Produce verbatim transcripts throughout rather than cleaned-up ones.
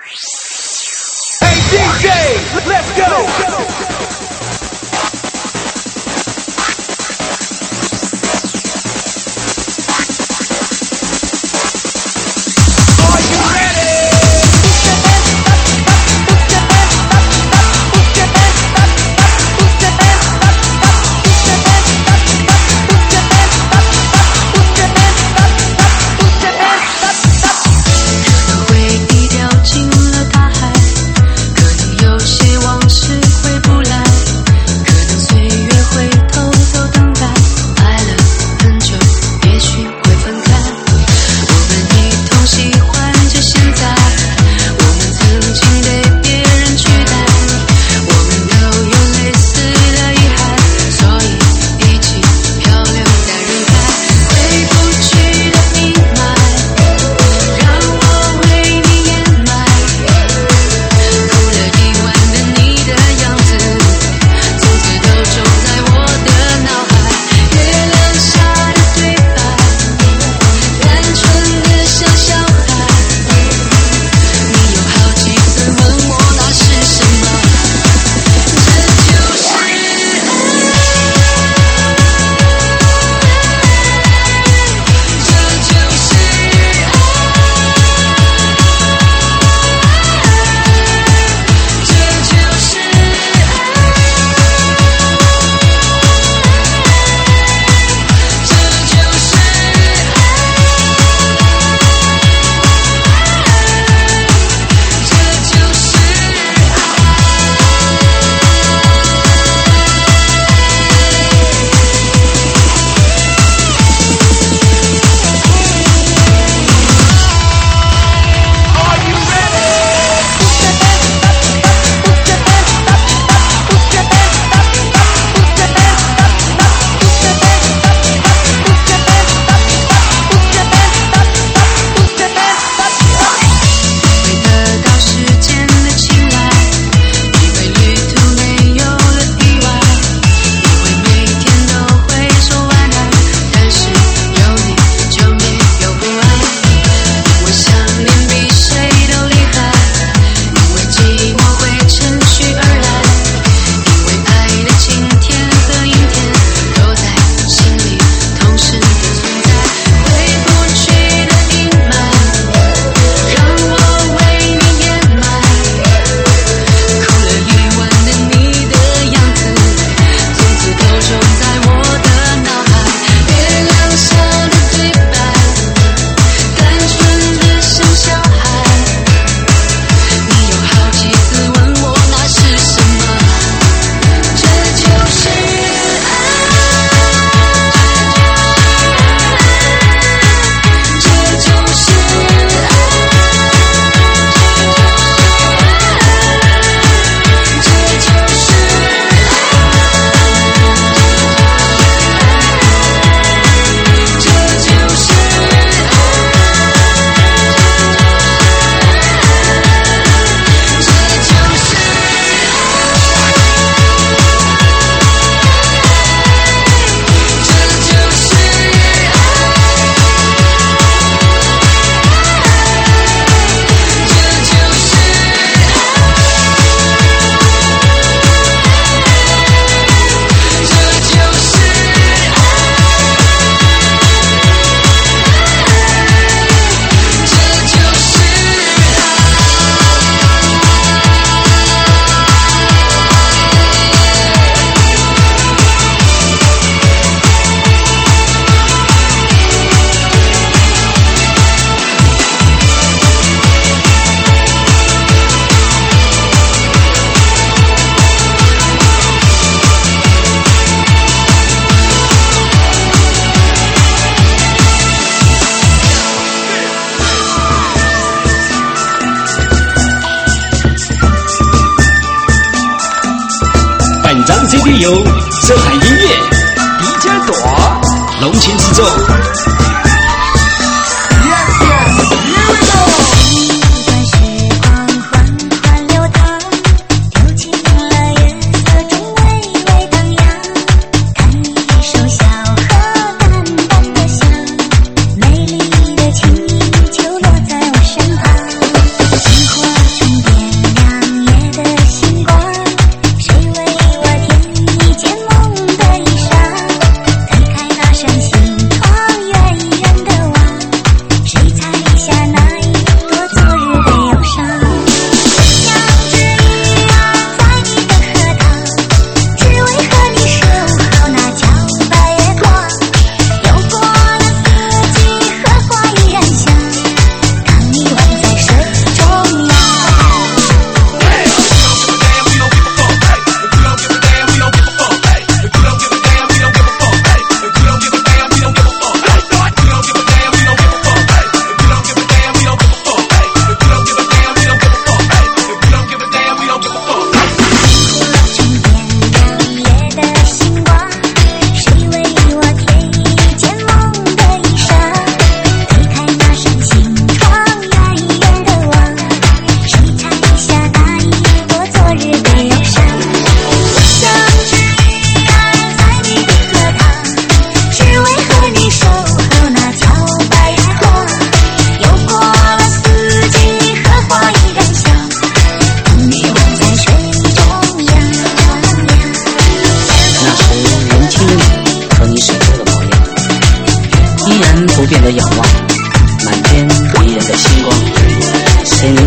C D 由上海音乐 D J 朵隆情制作。 情话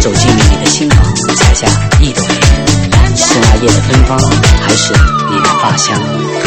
走进你的心房，采下一朵莲，是那夜的芬芳，还是你的发香？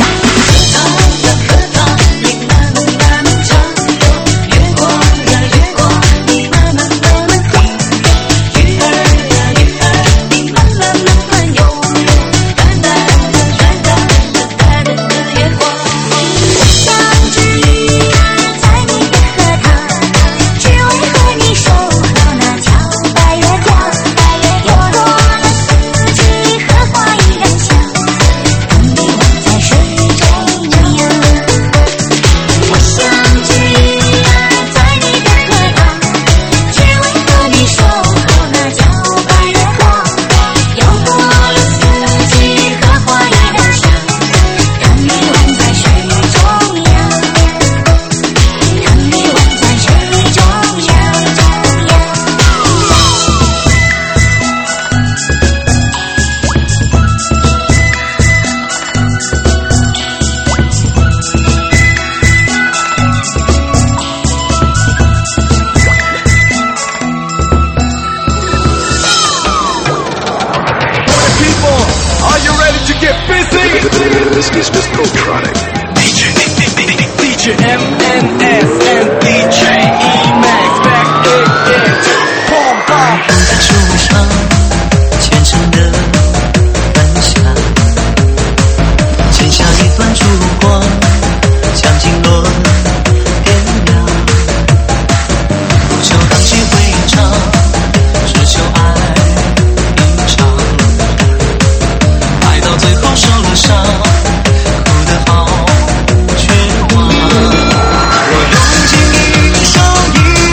This is just Goldtronic. D J, D J M N S and D J E-Max back again. Boom, boom. 在树上虔诚的分享，剪下一段烛光，将经纶点亮。不求荡气回肠，只求爱一场。爱到最后受了伤。我用尽一生一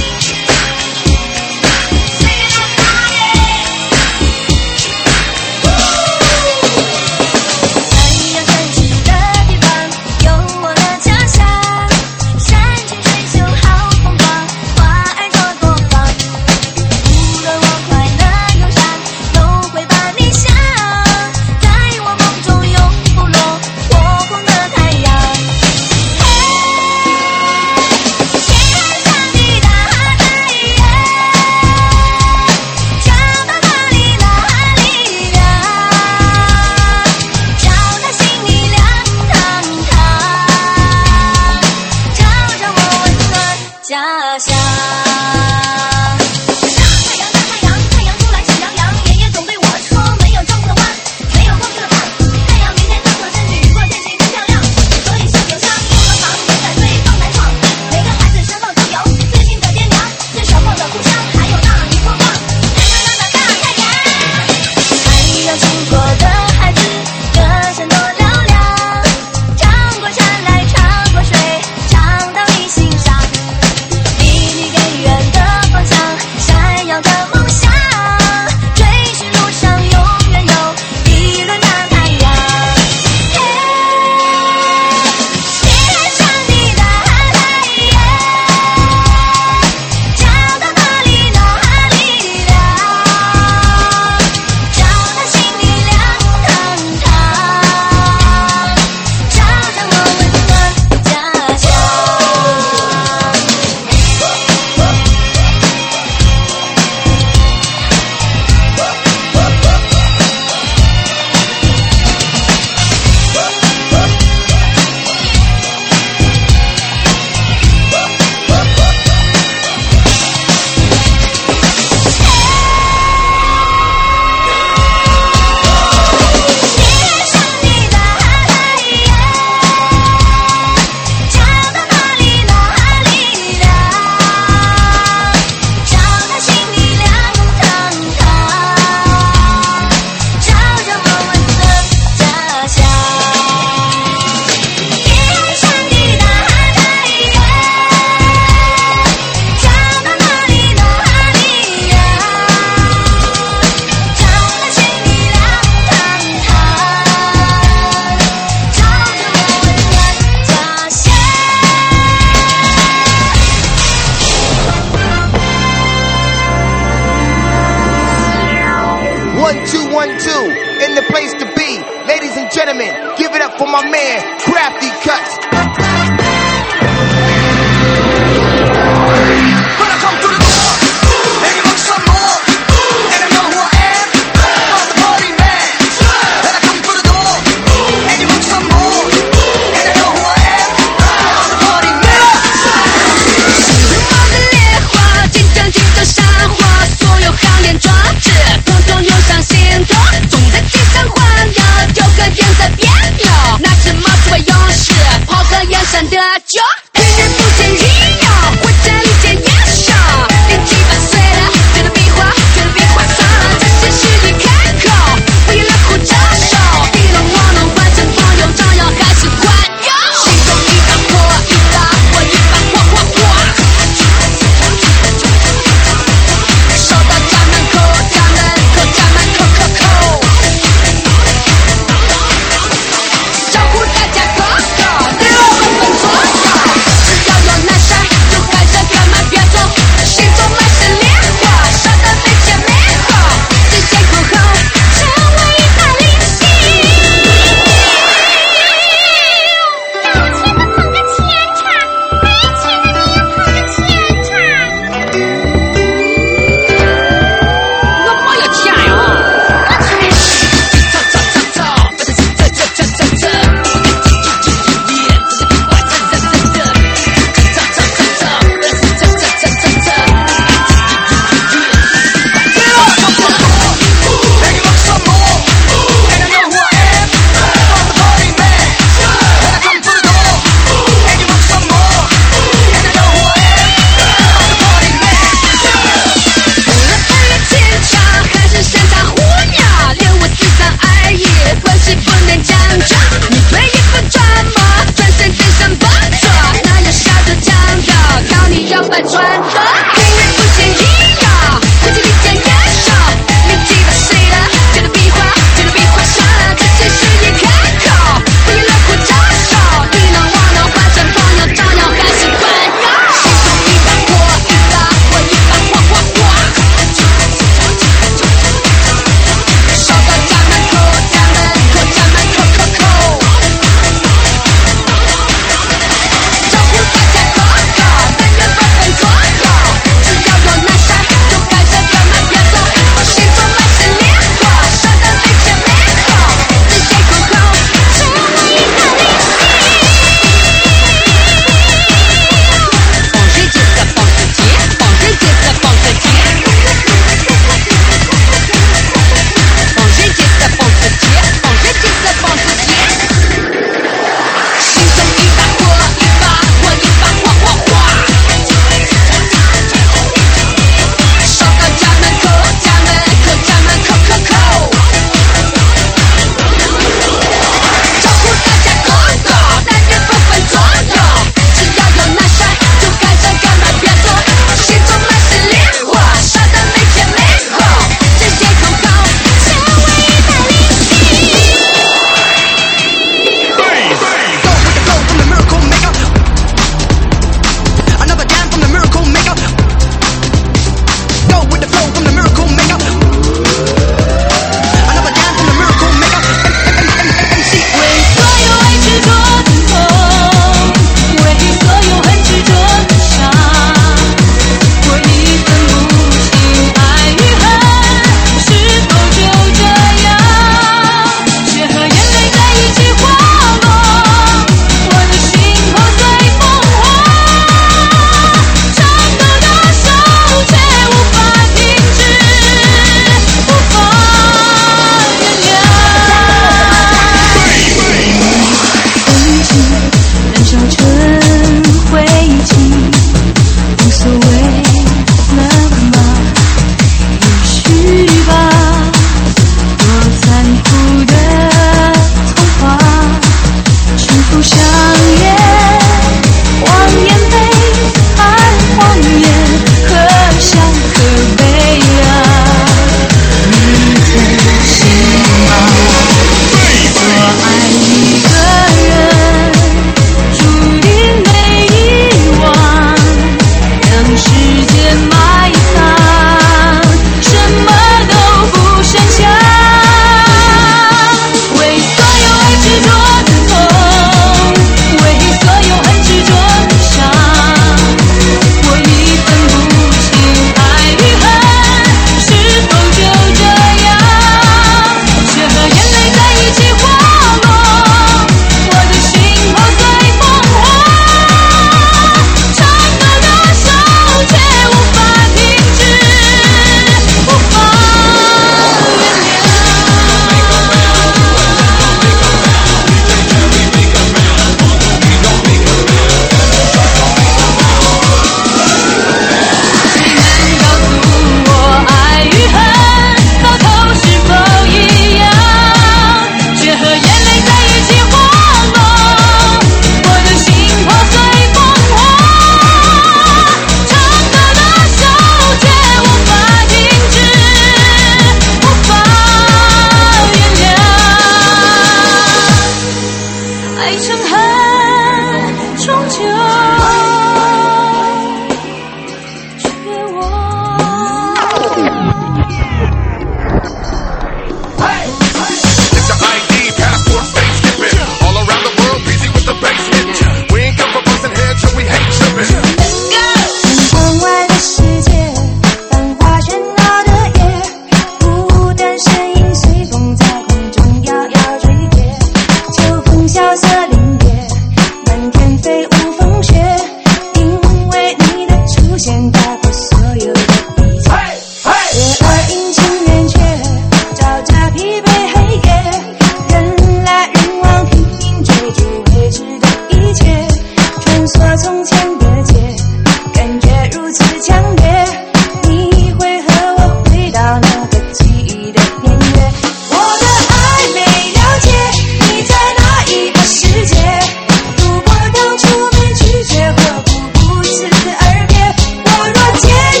我所有的一切。月儿阴晴圆缺，照着疲惫黑夜，人来人往，拼命追逐未知的一切，穿梭从前的街，感觉如此强烈，你会和我回到那个记忆的年月。我的爱没了解，你在哪一个世界？如果当初没拒绝，何不不辞而别？我若坚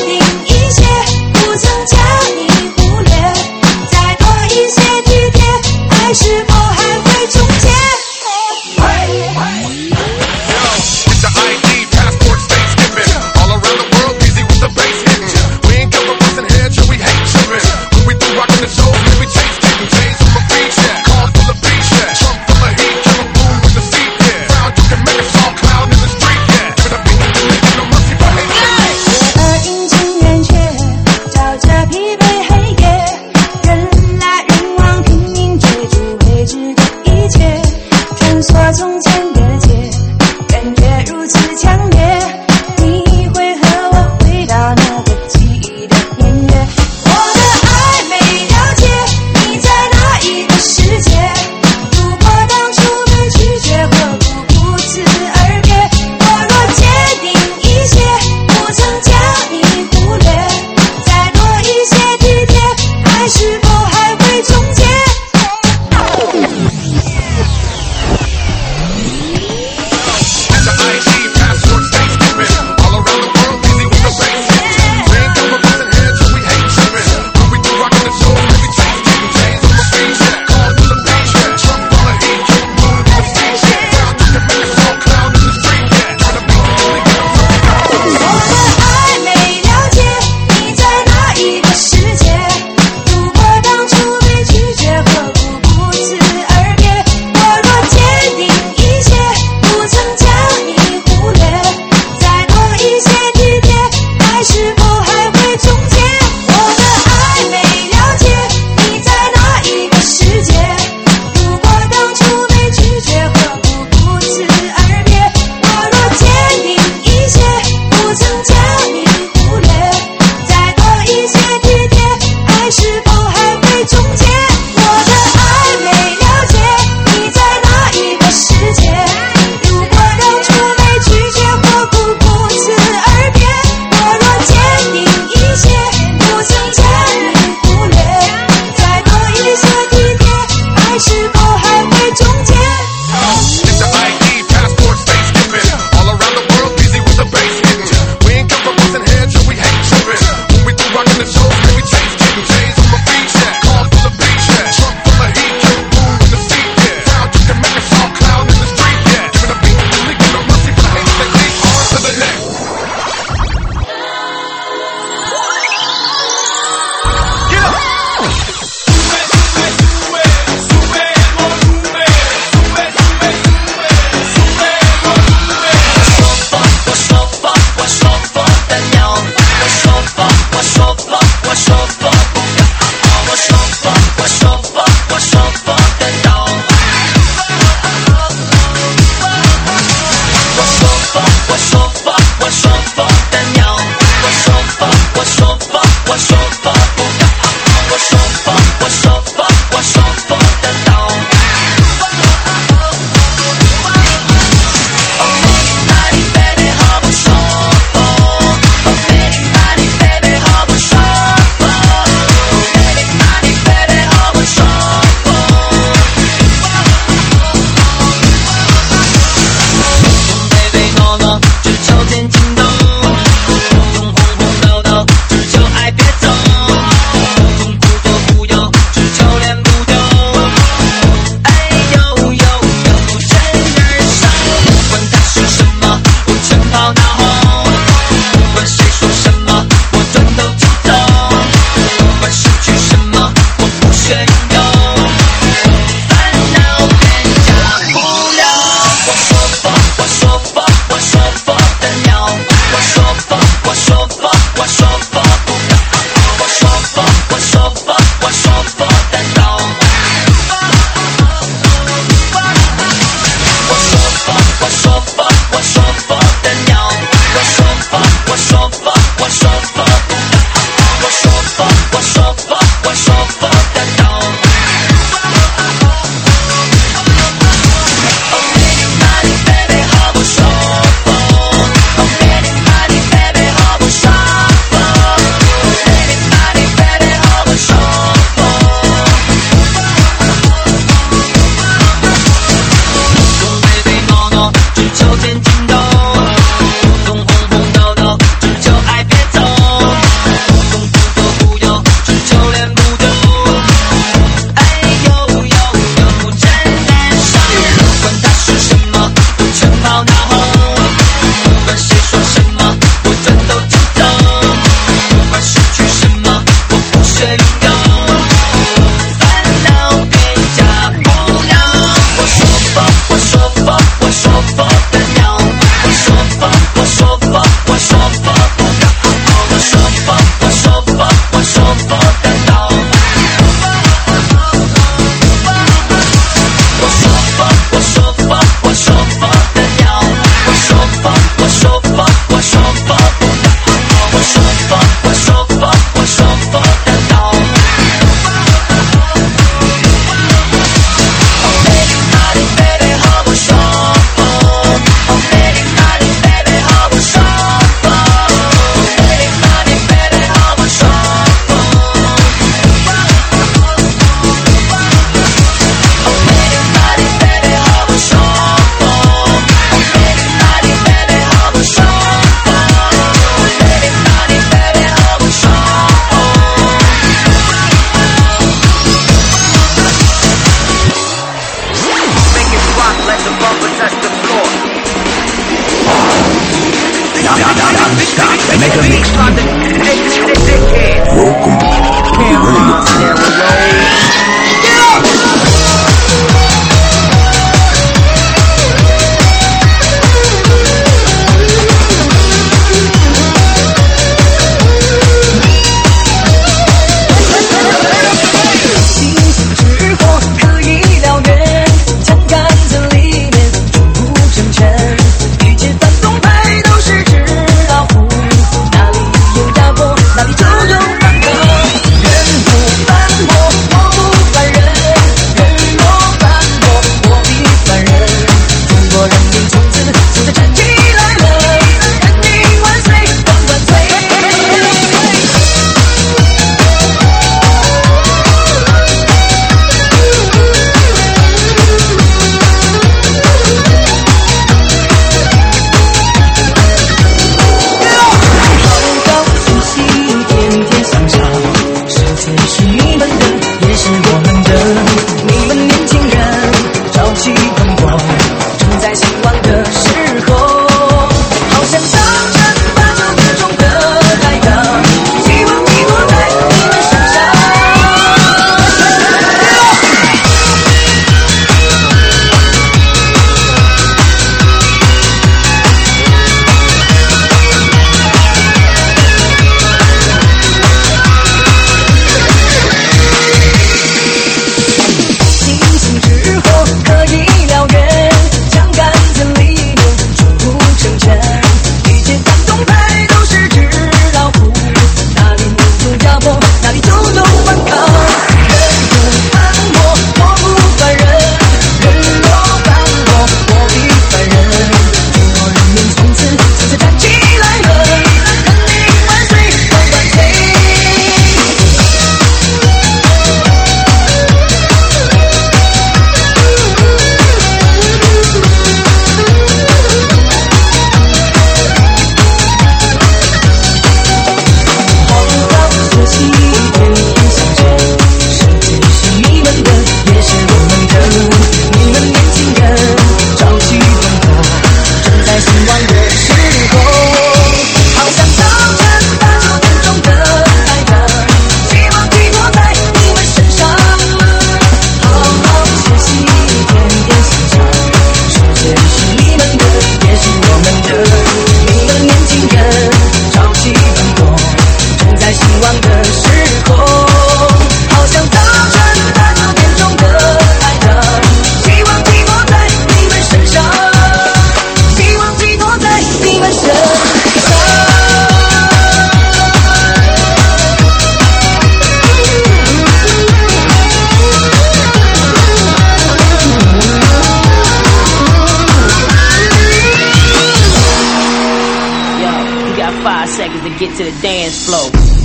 dance floor.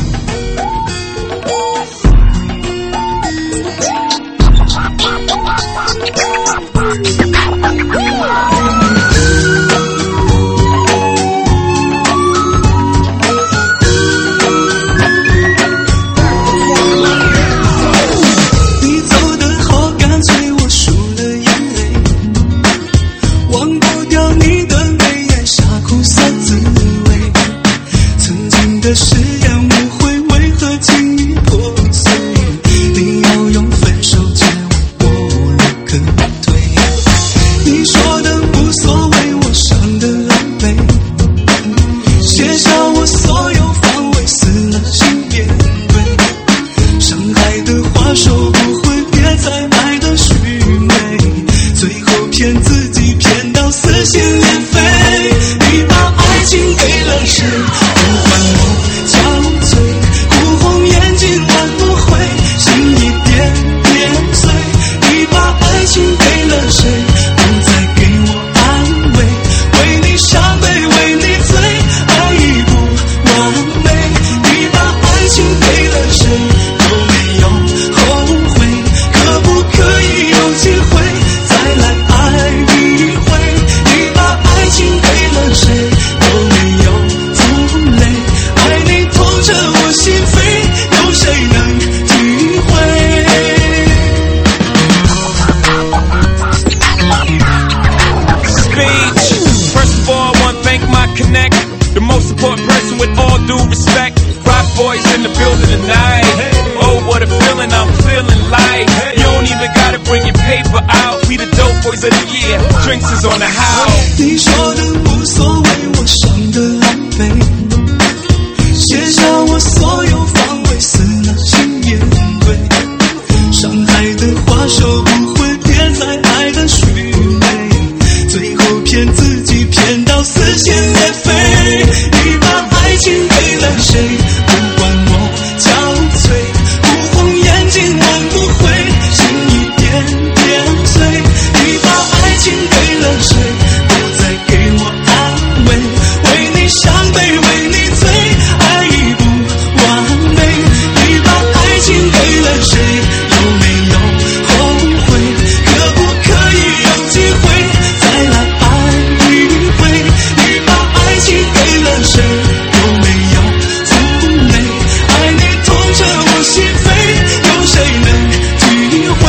Drinks is on the house. 你说的无所谓，我伤得狼狈，卸下我所有防卫，死了心面对，伤害的花手不会别再爱的虚伪，最后骗自己骗到撕心裂肺。你把爱情给了谁？不管我憔悴，哭红眼睛挽不回，心一点点碎。你把爱情给了谁？不再给我安慰，为你伤悲，为你醉，爱已不完美。你把爱情给了谁？有没有后悔？可不可以有机会再来爱一回？你把爱情给了谁？有没有妩媚？爱你痛彻我心扉，有谁能体会？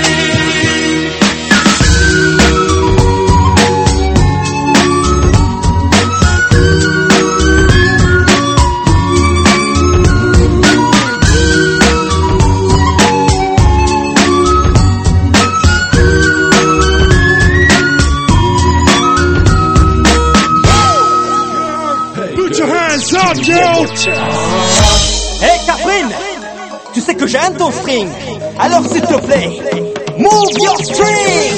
Hey Catherine, tu sais que j'aime ton string. Alors s'il te plaît, move your string.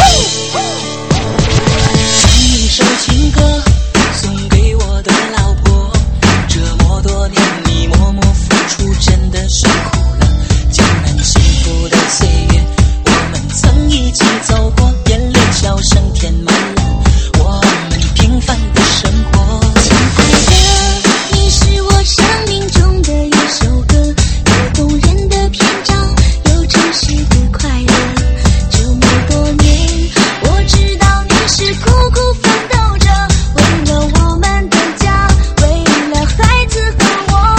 唱一首情歌送给我的老婆，这么多年你默默付出，真的辛苦了。江南幸福的岁月，我们曾一起走过，眼泪笑声填满了我们平凡的生活。 生命中的一首歌，有动人的篇章，有真实的快乐。这么多年，我知道你是苦苦奋斗着，为了我们的家，为了孩子和我。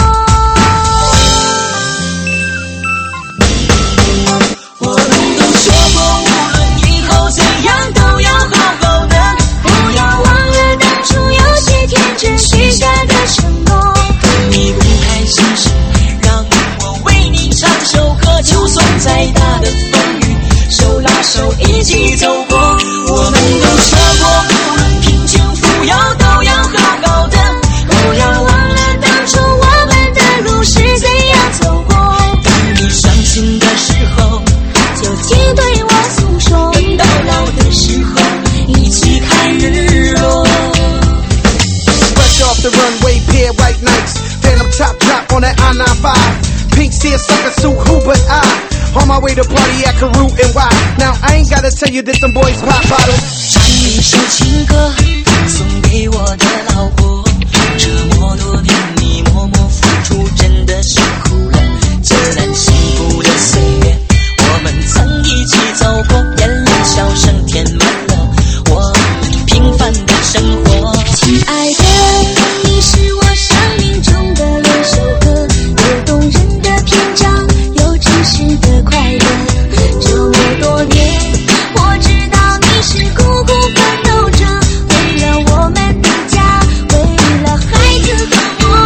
我们都说过，无论以后怎样，都要好好的， 不要忘了当初有些天真许下的承诺。 你不开心时，让我为你唱首歌，就算再大的风雨，手拉手一起走过。我们都说过，无论贫穷富有，都要好好的， 不要忘了当初我们的路是怎样走过。 当你伤心的时候， 就请对我诉说， 等到老的时候，一起看日落。 Fresh off the runway, pair white nights, Phantom top drop on that I ninety-five. Pink seersucker suit, who but I? On my way to party at Karoo and Y. Now I ain't gotta tell you that them boys pop bottles. 唱一首情歌送给我的老婆，这么多年你默默处真的是苦了。这段幸福的岁月，我们曾一起走过，眼泪笑声填满了我平凡的生活。 亲爱的，你是我生命中的两首歌，有动人的篇章，有真实的快乐。这么多年，我知道你是苦苦奋斗着，为了我们的家，为了孩子和我。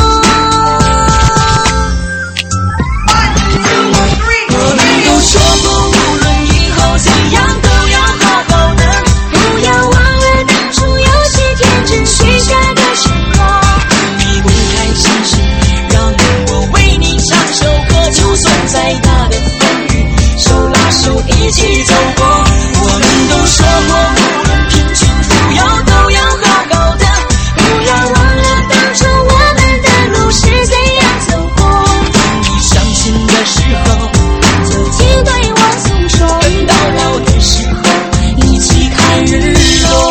我们都说过，无论以后怎样，都要好好的， 不要忘了当初有些天真许下的承诺。 你不开心时，让我为你唱首歌，就算再大的风雨，手拉手一起走过。我们都说过，无论贫穷富有，都要好好的， 不要忘了当初我们的路是怎样走过。 当你伤心的时候， 就请对我诉说， 等到老的时候，一起看日落。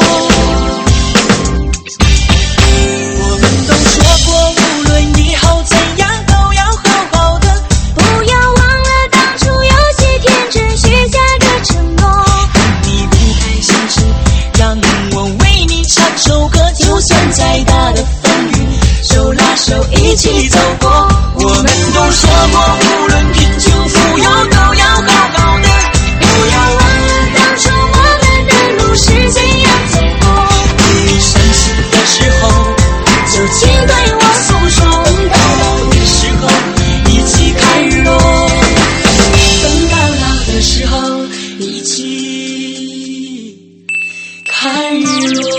我们都说过，无论以后怎样，都要好好的， 不要忘了当初有些天真许下的承诺。 你不开心时，让我为你唱首歌，就算再大的风雨，手拉手一起走过。我们都说过，无论贫穷富有，都要好好的， 不要忘了当初我们的路是怎样走过。 你伤心的时候， 就请对我诉说， 等到老的时候，一起看日落。等到老的时候，一起看日落。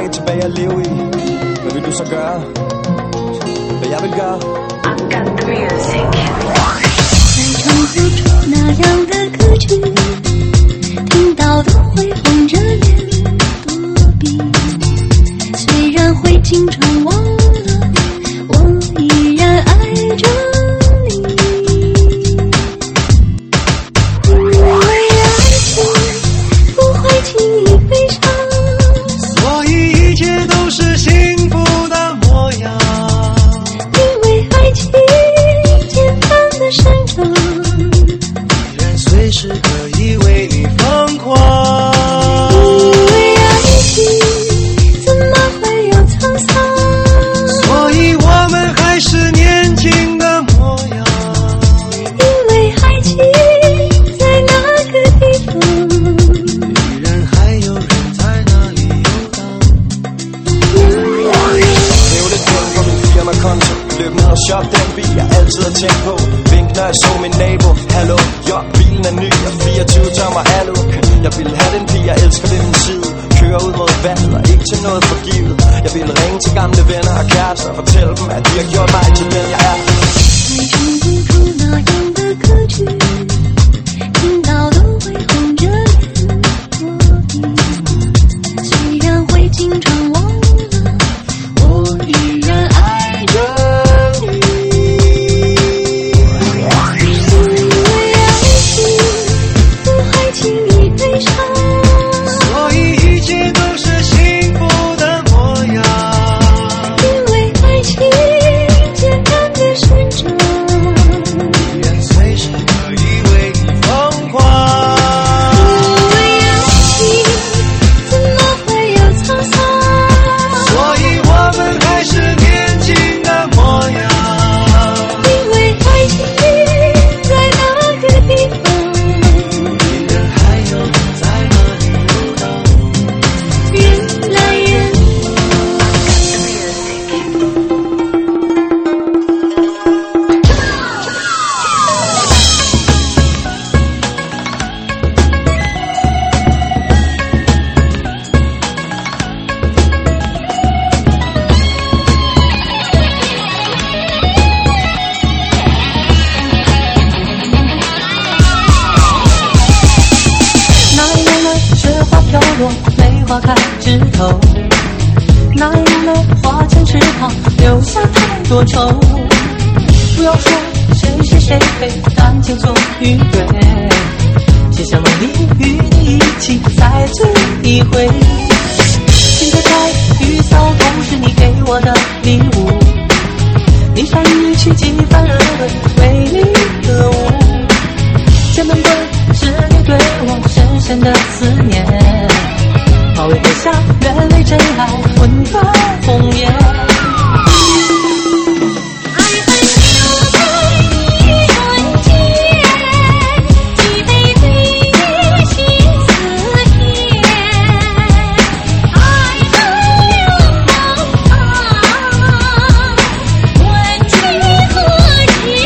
ikke tilbage at leve i. Hvad vil du så gøre? Hvad jeg vil gøre? 在重复出那样的歌曲，听到都会红着脸躲避。虽然会经常忘了，我依然爱着你。因为爱情不会轻易悲伤， 所以一切都是幸福的模样。 因为爱情简单的生长， 人随时可以为你疯狂。 因为爱情怎么会有沧桑， 所以我们还是年轻的模样。 因为爱情在那个地方， 依然还有人在那里游荡。 Hæv lidt penge på min firmakonto. Løb ned og shop den bil, jeg altid har tænkt på. Vink når jeg så min nabo. Hallo, jo, bilen er ny og fireogtyve tommer alu. Jeg ville have den pige, jeg elsker ved min side. Køre ud mod vandet og ikke til noget forgivet. Jeg ville ringe til gamle venner og kærester og fortælle dem, at de har gjort mig til den jeg er. 在重复出那样的歌曲，听到都会红着脸躲避。虽然会经常忘了，我依然爱着你。因为爱情不会轻易悲伤， 所以一切都是幸福的模样。 因为爱情简单的生长， 人随时可以为你疯狂。 因为爱情怎么会有沧桑， 所以我们还是年轻的模样。 因为爱情在那个地方， 依然还有人在那里游荡。 人来人那一年的雪花飘落，梅花开枝头。那一年的花前池塘，留下太多愁。不要说谁是谁非，感情总与对。写下梦里与你一起再醉一回。记得在雨扫同时，你给我的礼物。霓裳一曲几番而为，为你歌舞。剑门关是你对我深深的思念，保卫国家，愿为真爱魂断红颜。 爱恨就在一瞬间，几杯醉月心似天。爱恨两茫茫，问君何解？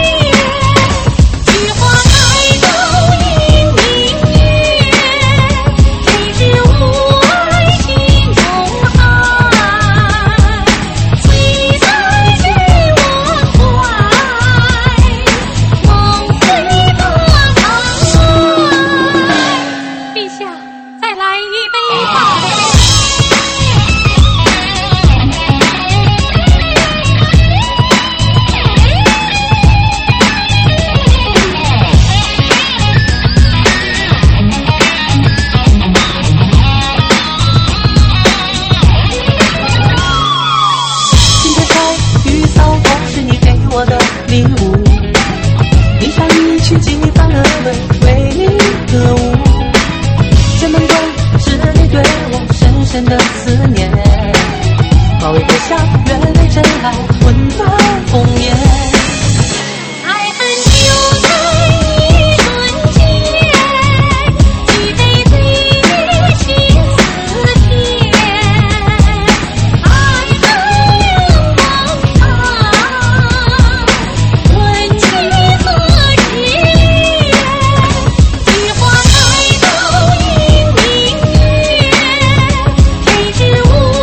菊花开都应明月，谁知我爱心中爱。醉在君我怀，梦随波涛来。陛下，再来一杯吧。 记得在雨扫同时，你给我的礼物。霓裳一曲几番而为，为你歌舞。剑门关是你对我深深的思念，保卫国家，愿为真爱魂断红颜。 爱恨就在一瞬间，几杯醉月心似天。爱恨两茫茫，问君何解？菊花开都应明月，谁知我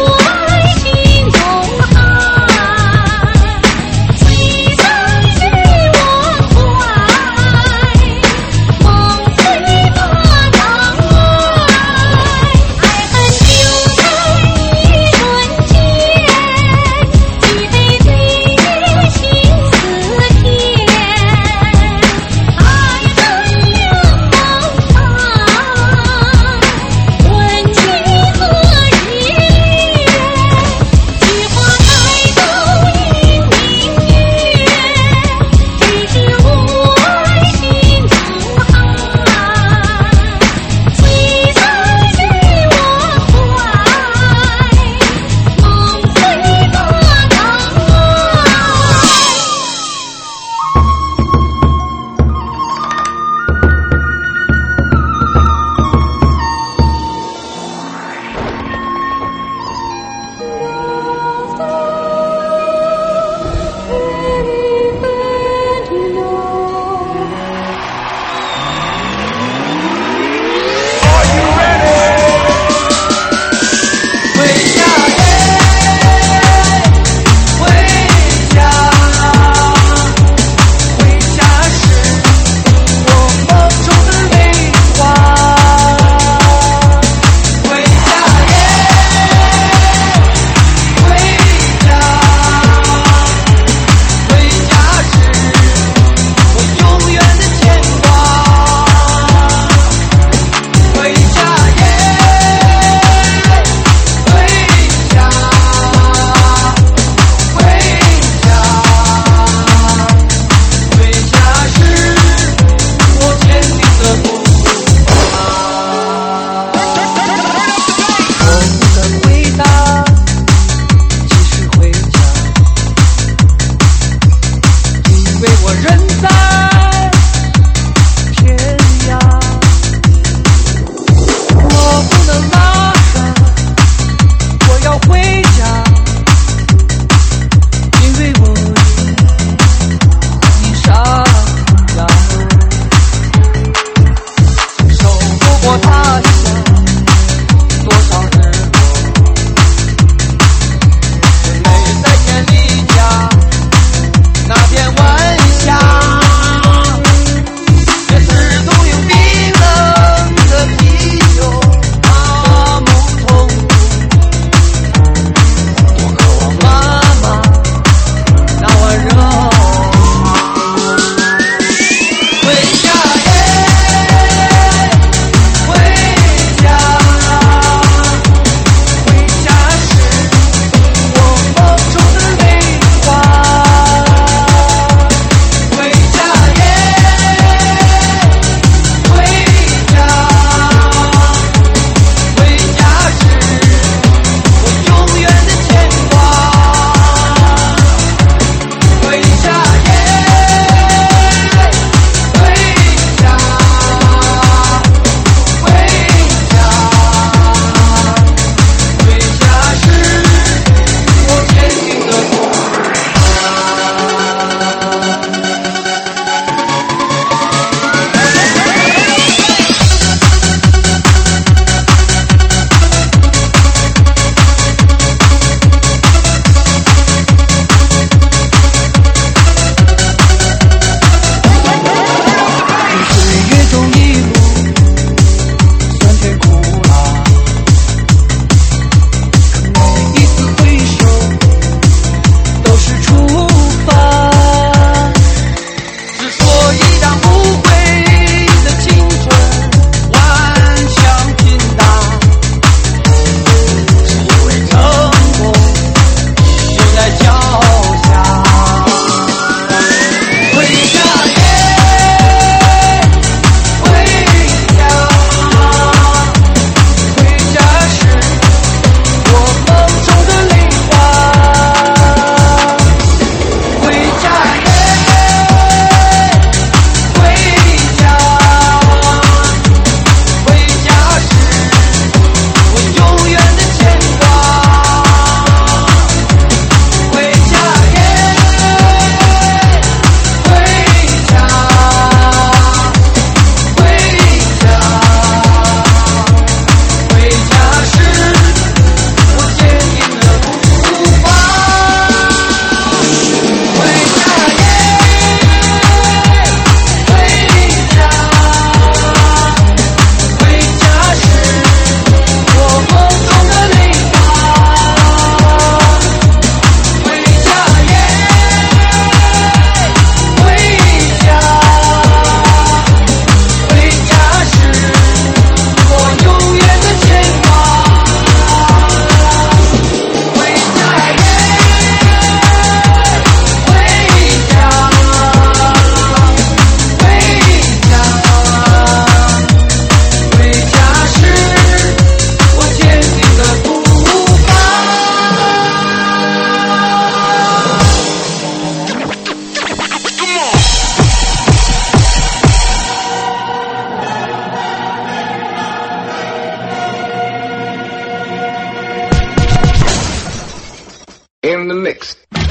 in the mix.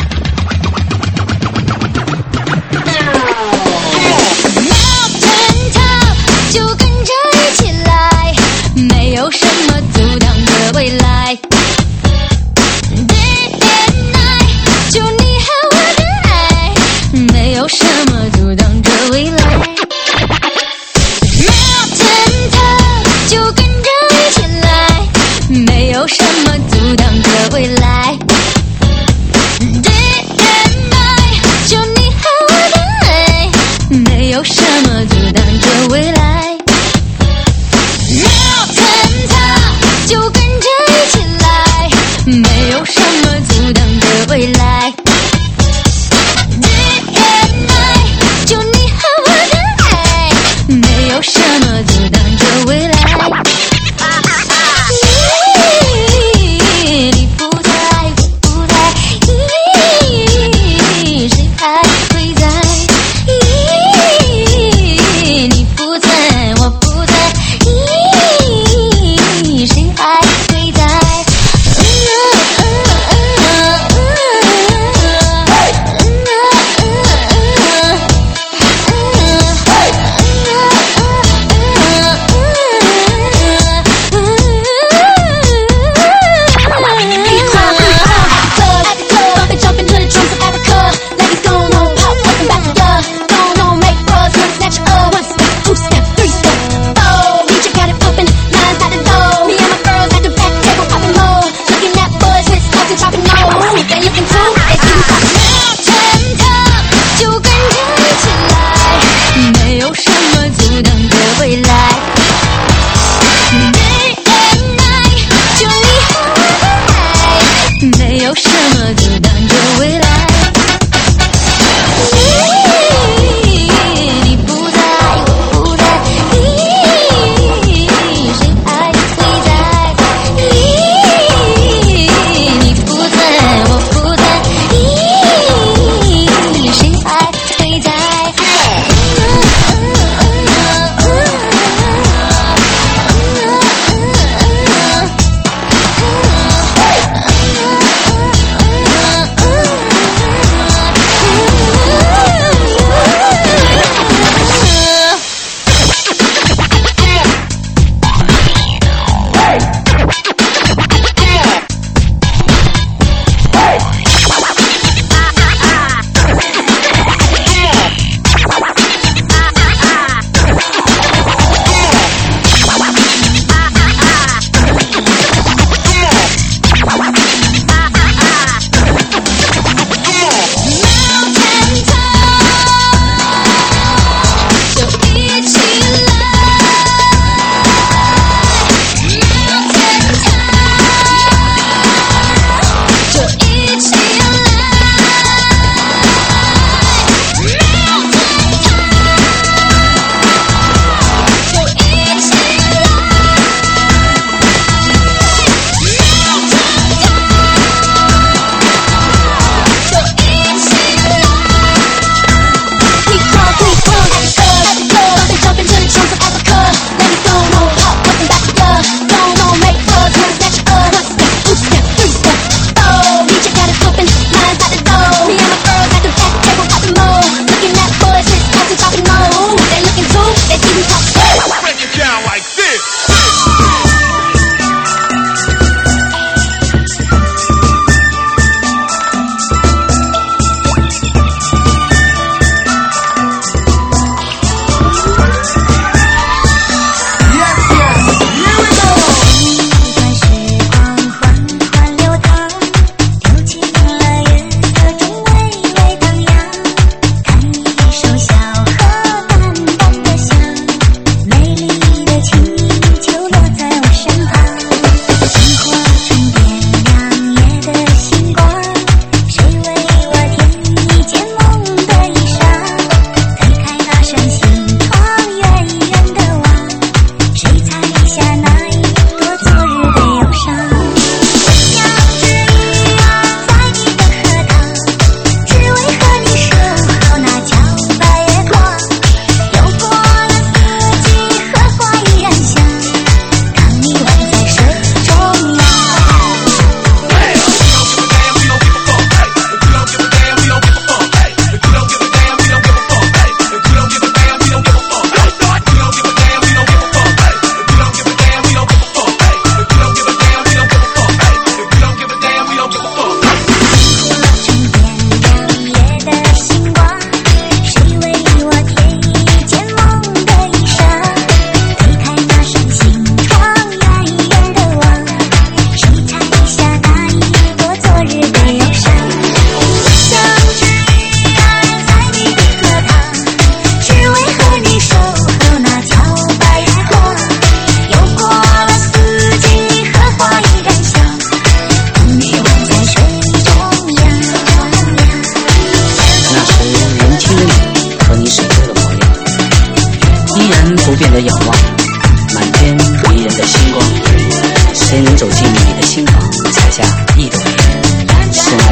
就跟着一起来，没有什么阻挡着未来。Day and night， 就你和我的爱，没有什么阻挡着未来。Mountain top， 就跟着一起来，没有什么阻挡着未来。Day and night， 就你和我的爱，没有什么阻挡着未来。就跟着一起来，没有什么阻挡着未来。Day and night， 就你和我的爱，没有什么阻挡着未来。你不在，我不在，谁还会在？你不在，我不在。谁还会在？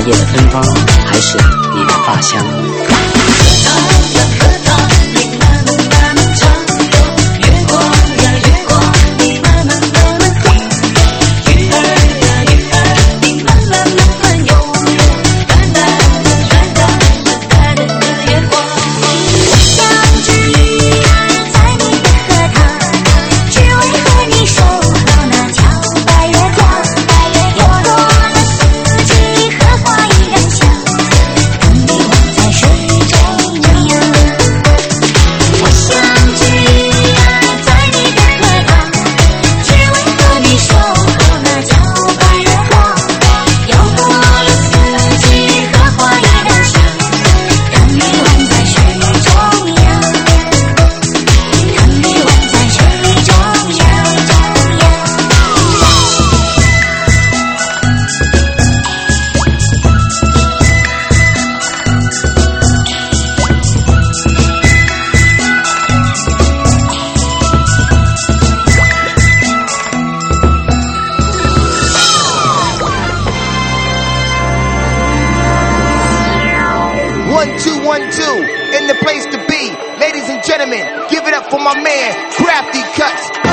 叶的芬芳，还是你的发香？ In the place to be, ladies and gentlemen, give it up for my man, Crafty Cuts.